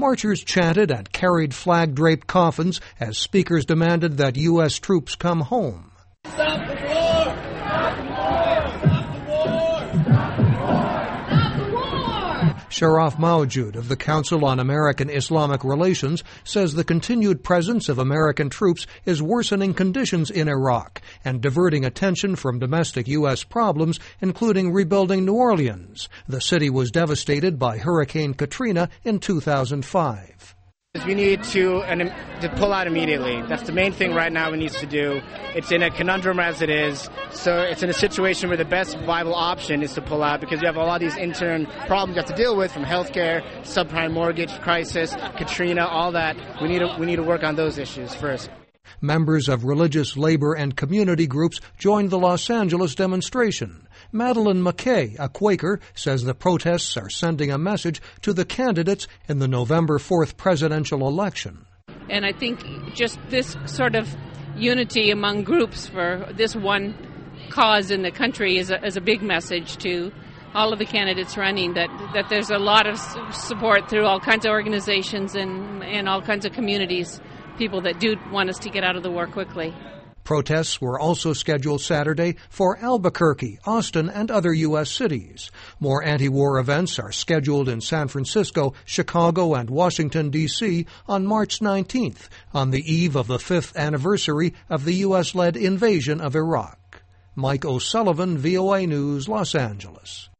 Marchers chanted and carried flag-draped coffins as speakers demanded that U.S. troops come home. Stop the war! Stop the war! Stop the war! Stop the war! Stop the war! Sharaf Mawjood of the Council on American Islamic Relations says the continued presence of American troops is worsening conditions in Iraq and diverting attention from domestic U.S. problems, including rebuilding New Orleans. The city was devastated by Hurricane Katrina in 2005. We need to pull out immediately. That's the main thing right now we need to do. It's in a conundrum as it is, so it's in a situation where the best viable option is to pull out because you have a lot of these intern problems you have to deal with, from healthcare, subprime mortgage crisis, Katrina, all that. We need to work on those issues first. Members of religious, labor, and community groups joined the Los Angeles demonstration. Madeline McKay, a Quaker, says the protests are sending a message to the candidates in the November 4th presidential election. And I think just this sort of unity among groups for this one cause in the country is a big message to all of the candidates running, that there's a lot of support through all kinds of organizations and all kinds of communities, people that do want us to get out of the war quickly. Protests were also scheduled Saturday for Albuquerque, Austin, and other U.S. cities. More anti-war events are scheduled in San Francisco, Chicago, and Washington, D.C. on March 19th, on the eve of the 5th anniversary of the U.S.-led invasion of Iraq. Mike O'Sullivan, VOA News, Los Angeles.